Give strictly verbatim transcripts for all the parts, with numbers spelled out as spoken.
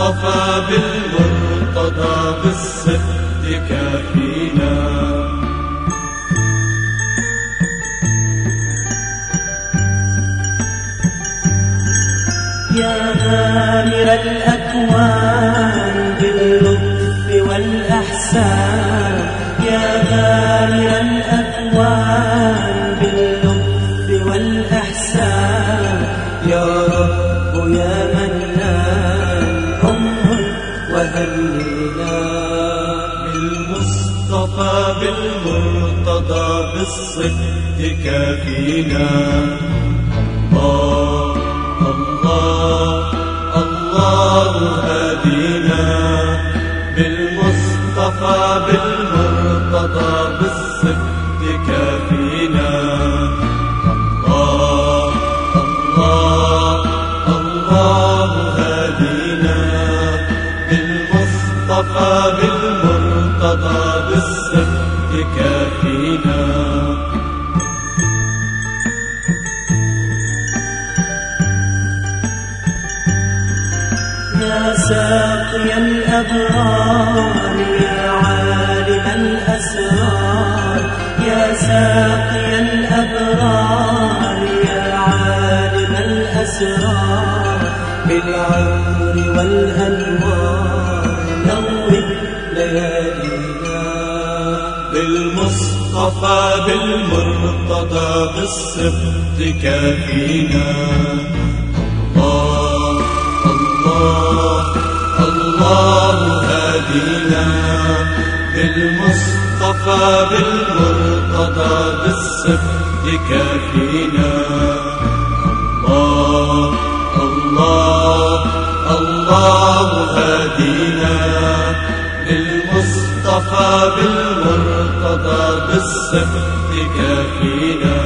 بالمصطفى بالمرتضى بالصدق كافينا. يا غامر الأكوان باللطف والإحسان، يا غامر الأكوان باللطف والإحسان، يا رب يا منان أم وهلنا. بالمصطفى بالمرتضى بالصدق كافينا. الله الله الله هدينا، بالمصطفى بالمرتضى بالصدق كافينا. الله الله الله هدينا، بالمصطفى بالمرتضى بالصدق كافينا. يا ساقي الأبرار يا عالم الأسرار، يا ساقي الأبرار يا عالم الأسرار، بالعمر والأنوار نور ليالينا. بالمصطفى بالمرتضى بالصدق كافينا. الله الله الله هدينا، بالمصطفى بالمرتضى بالصدق كافينا. الله الله الله هدينا، بالمصطفى بالمرتضى بالصدق كافينا.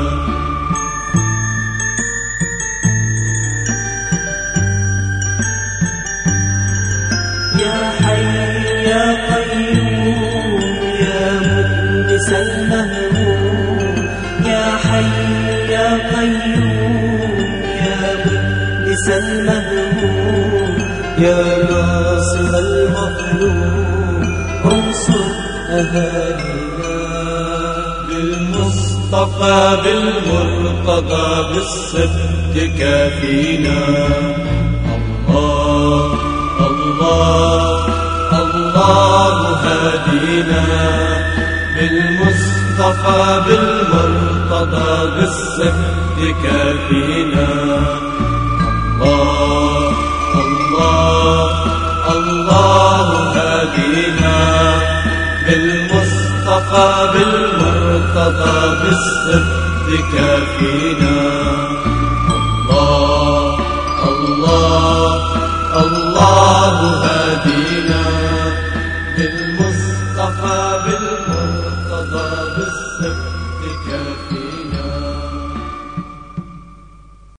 يا حي يا قيوم يا مؤنس المهموم، يا حي يا قيوم يا مؤنس المهموم، يا ناصر المظلوم انصر أهالينا. بالمصطفى بالمرتضى بالصدق كافينا. الله الله الله هدينا، بالمصطفى بالمرتضى بالصدق كافينا. الله الله الله هدينا، بالمصطفى بالمرتضى بالصدق كافينا. الله الله الله هدينا، بالمصطفى بالمرتضى بالصدق كافينا.